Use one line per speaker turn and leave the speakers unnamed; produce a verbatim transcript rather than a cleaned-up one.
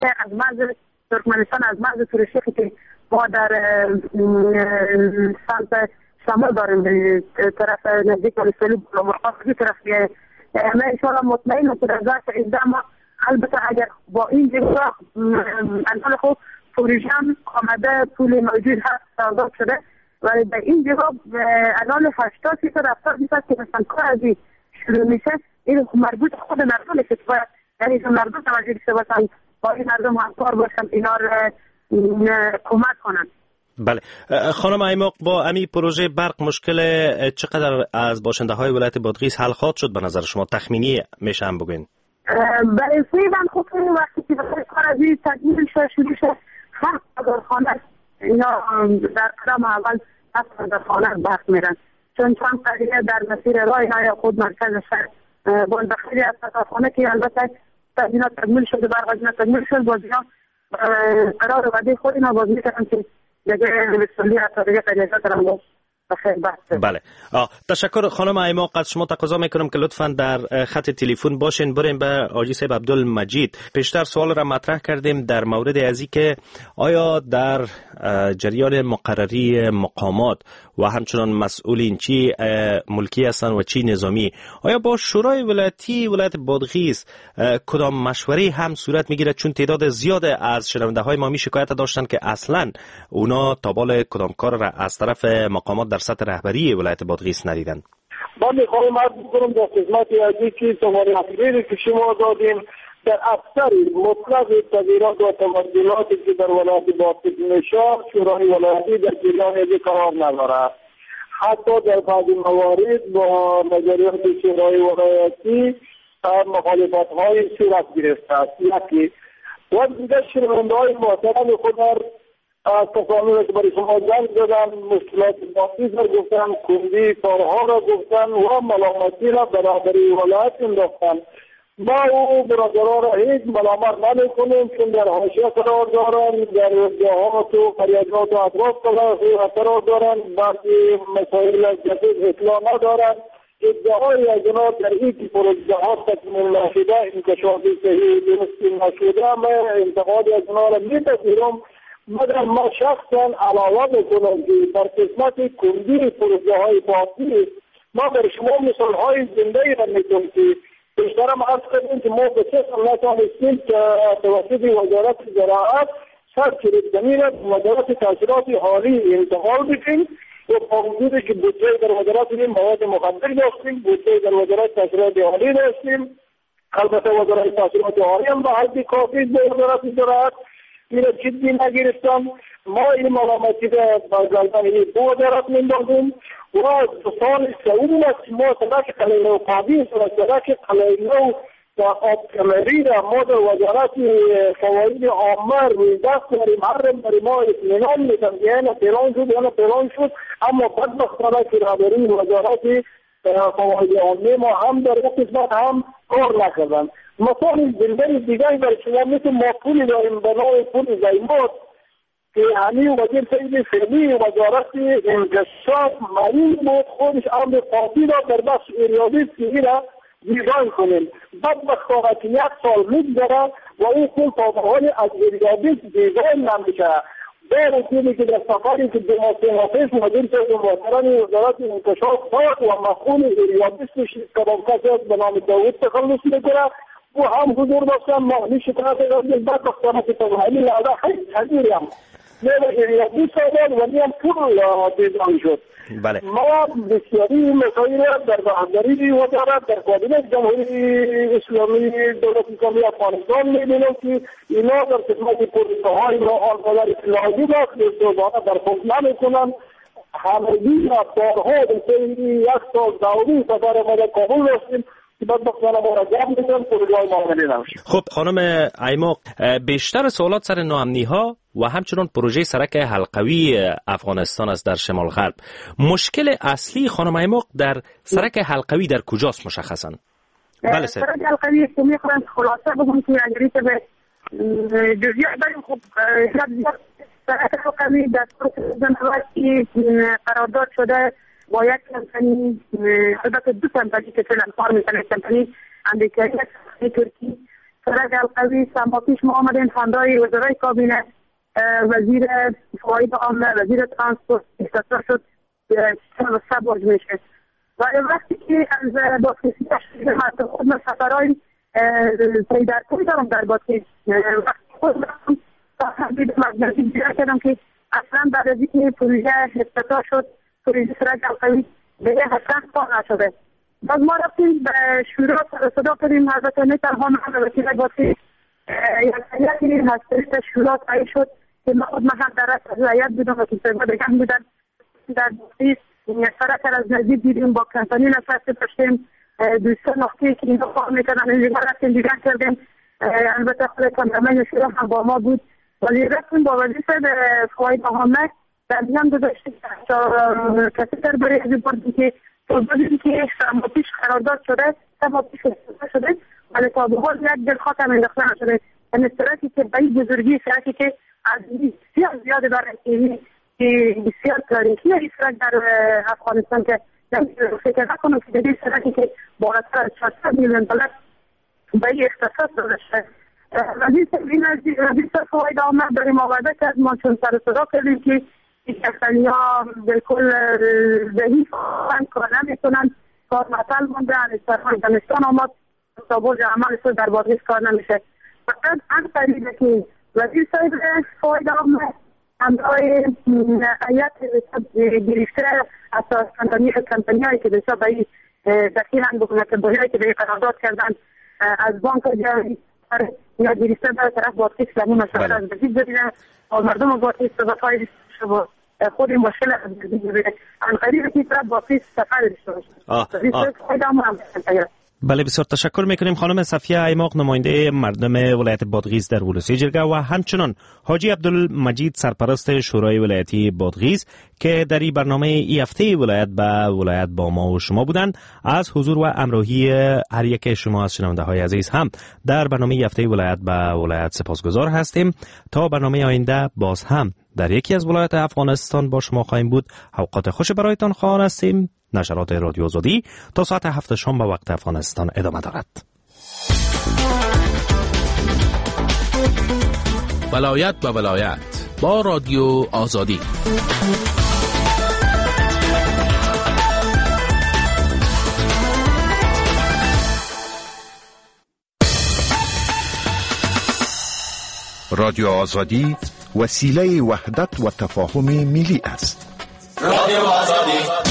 از مرز ترکمنستان، از مرز تورشیخ که ما در سمت شمال داریم به طرف نزدیک ولسوالی بلامرغاب طرف ما انشاءالله مطمئنم که در ظرف هجده ماه البته اگر با این جگاه انحال خوب پروژه هم آمده پول موجود هست سازاد شده ولی در این جگاه انحال هشتاد فیصد هفتاد فیصد که مثلا کار از این شروع میشه این مربوط خود مردم که باید یعنی مردم توجه داشته باشن با این مردم همکار باشن اینا را کمک کنن.
بله خانم ایماق با امی پروژه برق مشکل چقدر از باشنده های ولایت بادغیس حل خواهد شد به نظر شما تخمینی میشه هم بگوین؟
برای فعلا خب وقتی که کار از این تکمیل شد شروع شد هفت هزار خانه اینا در قدم اول هفت هزار خانه برق میرن چون چند قضیه در مسیر راه های خود مرکز شهر باید خیلی از خانه که البته اینا تکمیل شده برق از اینا تکمیل شد باز اینا قرار وعده خود اینا باز میکنن که دیگه ولسوالی حتی دیگه قریجات را باز بخیر بحث.
بله آه. تشکر خانم ایماق از شما تقاضا میکنم که لطفاً در خط تلفن باشین. بریم به آقای صاحب عبدالمجید. پیشتر سوال را مطرح کردیم در مورد ازی که آیا در جریان مقرری مقامات و همچنان مسئولین چی ملکی هستند و چی نظامی آیا با شورای ولایتی ولایت بادغیس کدام مشوره هم صورت میگیرد چون تعداد زیاد از شنونده های ما می شکایت داشتن که اصلا اونا تابال کدام کار را از طرف مقامات در سطح رهبری ولایت بادغیس ندیدن؟
من میخوایم عرض بکنم در خدمت عزیزی که شماره اخیری که شما دادیم در اکثر مطلق تغییرات و تبدیلاتی که در ولایت بادغیس میشه شورای ولایتی در جریان ازی قرار ندارد. حتی در بعضی موارد با نظریات شورای ولایتی مخالفت های صورت گرفته است. یکی و دیگر شنونده های محترم خود در تصامیمی که برای شما جنگ دادن مشکلات بادغیس را گفتن، کندی کارها را گفتن و ملامتی را برابری ولایت انداختن. ما او برادرها را هیچ ملامت نمیکنیم چون در حاشیه قرار دارن، در جهات و قریجات و اطراف قرار دارن، بعضی مسائل جدید اطلاع ندارن. ادعای از اینا در این که پروژه‌ها تکمیل نشده، انکشافی صحیح درستی نشده، من انتقاد از اینا را میپذیرم. مگر ما شخصا علاوه میکنم که در قسمت کندی پروژه‌های بادغیس ما بر شما مثال‌های زنده را میتونیم که بیشترم عرض کردیم که ما به چه سال نتوانستیم که توسط وزارت زراعت سر چرید زمین وزارت تحصیلات حالی انتقال بکنیم و با وجودی که بودجه در وزارت مواد مخدر داشتیم، بودجه در وزارت تحصیلات حالی داشتیم، البته وزارت تحصیلات حالی هم به حد کافی به وزارت زراعت این جدی نگرفتن. ما این ملامتی را با گردن این دو وزارت میندازیم و دو سال سوم است ما سرک قلیلو قابیز و سرک قلیلو و آب کمری را ما در وزارت فواید عامه روی دست داریم. هر برای ما اطمینان میدن که یعنی پیلان شد یعنی پیلان شد اما بدبختانه که رهبری وزارت فواید عامه ما هم در اون قسمت هم کار نکردن. مثال زنده دیگری برای شما مثل ما پولی داریم به نوع پول زیمات که همین وزیر سید فعلی وزارت انکشاف معین بود خودش امر قاطی را در بخش ریاضی سیری را دیزاین کنیم. بدبختانه که یک سال میگذره و این کل تابعهای از ریاضی دیزاین نمیشه. در وقتی که در سفری که دو ماه پیش مدیر سید محترم وزارت انکشاف داد و مسئول ریاضیستش کدام کسی است به نام داوود تخلص میکنه و هم حضور داشتن مالی شکایت دادیم. بدبختانه که تبهیلی لحظه خیلی تغییری هم ریاضی سادن ولی هم پول دیزاین شد.
بله.
ما بسیاری مسائل در رهبری وزارت در کابینه جمهوری اسلامی دولت اسلامی افغانستان می‌بینیم که اینا در خدمت پروژه‌های را آنقدر اطلاعی داشت دوباره برخورد نمی‌کنن. همگی را بارها در طی یک سال دعوی سفر ما در کابل داشتیم.
خب خانم ایماق بیشتر سوالات سر ناامنی ها و همچنان پروژه سرک حلقوی افغانستان است در شمال غرب. مشکل اصلی خانم ایماق در سرک حلقوی در کجاست مشخصا؟
بله سر سرک حلقوی که میخوام خلاصه بگم که اگری که به جزئیات بریم خب سرک حلقوی در پروژه قرارداد شده با یک کمپانی، البته دو کمپانی که فعلا کار میکنه، کمپانی امریکایی و ترکی سرک القوی سماپیش ما آمدیم همراه وزرای کابینه، وزیر فواید عامه، وزیر ترانسپورت استفاده شد سه باج میشه و وقتی که از بادکسی تشکیل حتی خود من سفرهای پیدر کنی دارم در بادکس وقتی خود رفتم تا حدید مجلسی دیگر کردم که اصلا بعد از اینکه پروژه افتتاح شد پروژه سرک القوی به یه حسن پا نشده. باز ما رفتیم به شورا صدا کردیم حضرت نه تنها من و وکیل بادکس یک هیئتی هست شورا تایید شد که ما خود محل در رأس هیئت بودم و کسیما دیگه هم بودن در بادکس سرک از نزدیک دیدیم با کمپانی نشسته داشتیم دوستان نقطه‌ای که اینها کار میکردن اینجا رفتیم دیگر کردیم. البته خود کامرمن شورا هم با ما بود ولی رفتیم با وزیر فواید عامه در میان گذاشتیم کسی در برای از بردیم که توضیحی که سه پیش قرارداد شده سه پیش استفاده شده ولی تا به حال یک دل خاک هم انداخته نشده. این سرکی که به این بزرگی سرکی که از بسیار زیاده داره که بسیار تاریخی این سرک در افغانستان که فکر نکنم که در این سرکی که بالاتر از چهارصد میلیون دلار به این اختصاص داده شده. وزیر فواید عامه داریم آورده که ما چون سر صدا کردیم که این کسانی ها بالکل ذهی فاقن کار نمیکنن کار معطل مونده انسترهای دانستان آمد تا برج عمل شد در بادغیس کار نمیشه. فقط هم طریقه که وزیر صاحب فواید عامه همراه هیئت گرفته اساس کمپانی کمپانی هایی که بسیار به این دخیل هم بکنه که باید که به این قرارداد کردن از بانک جمعی یا گرفته در طرف بادغیس لمون شهر از بزید ببینن و مردم بادغیس به بقای شما خود این مشکل از بزید ببینن ان قریب که طرف بادغیس سفر داشته باشه.
بله بسیار تشکر میکنیم خانم صفیه ایماق نماینده مردم ولایت بادغیس در ولسی جرگه و همچنان حاجی عبدالمجید سرپرست شورای ولایتی بادغیس که در این برنامه ای هفته ولایت به ولایت با ما و شما بودند. از حضور و همراهی هر یک شما از شنونده های عزیز هم در برنامه ای هفته ولایت به ولایت سپاسگزار هستیم. تا برنامه آینده باز هم در یکی از ولایت افغانستان با شما خواهیم بود. اوقات خوش برایتان خواهان هستیم. نشرات رادیو آزادی تا ساعت هفت شام به وقت افغانستان ادامه دارد.
ولایت به ولایت با رادیو آزادی.
رادیو آزادی وسیله وحدت و تفاهم ملی است.
رادیو آزادی